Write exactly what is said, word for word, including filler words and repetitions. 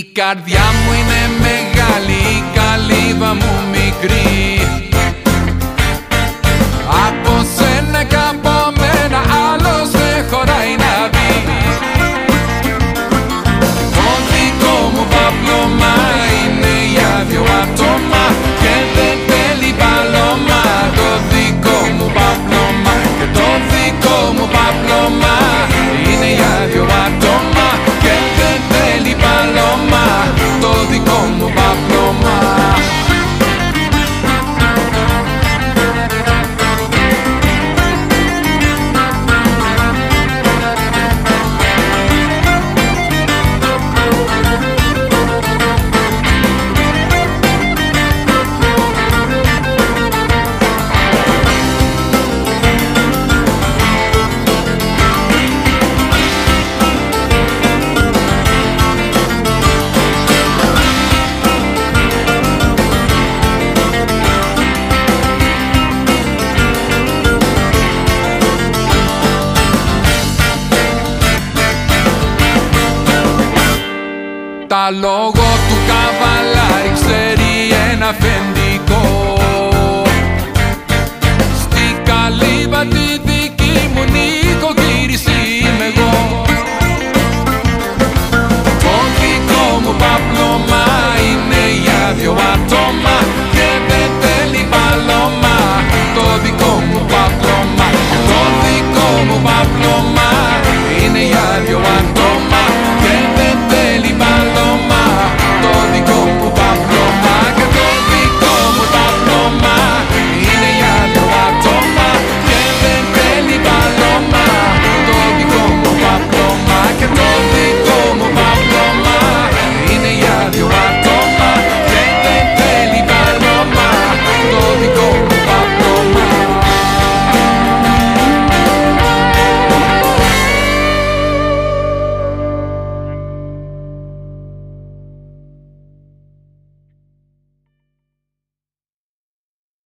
καρδιά μου είναι μεγάλη, η καλύβα μου μικρή. Από σένα κι από μένα άλλος δεν χωράει να μπει. Το δικό μου παπλώμα είναι για δυο άτομα και δεν θέλει παλώμα. Το δικό μου παπλώμα και το δικό μου παπλώμα είναι για δυο άτομα και δεν θέλει παλώμα. Το δικό μου παπλώμα. Τα λόγω του καβαλάρι